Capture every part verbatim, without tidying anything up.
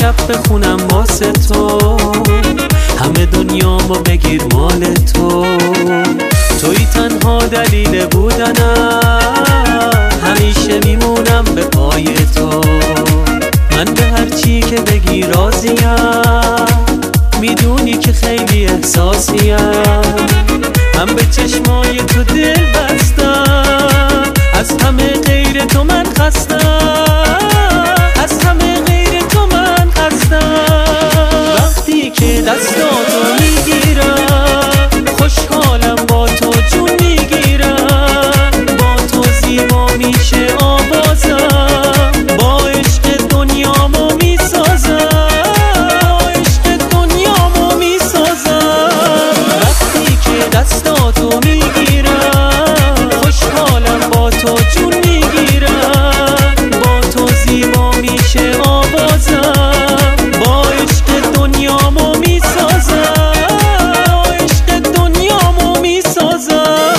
شب بخونم واسه تو، همه دنیامو بگیر مال تو. توی تنها دلیل بودنم، همیشه میمونم به پای تو. من به هر چی که بگی راضیم، میدونی که خیلی احساسیم. من به چشمای تو دل بستم، از همه غیر تو من خستم، از همه غیر تو من خستم. وقتی که دستاتو میگیرم، خوشحالم با تو جون میگیرم. با تو زیبا میشه آوازم، با عشق دنیامو میسازم، با عشق دنیامو میسازم. وقتی که دستاتو میگیرم، خوشحالم با تو جون میگیرم. با تو زیبا میشه آوازم، با عشق دنیامو میسازم، با عشق دنیامو میسازم.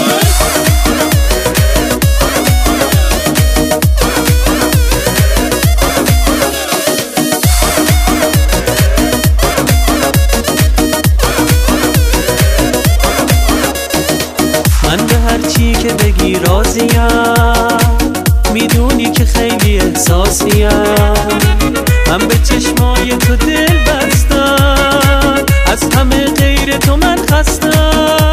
من به هر چی که بگی راضیم، میدونی که خیلی احساسیم. من به چشمای تو دل بستم، از همه غیر تو من خستم.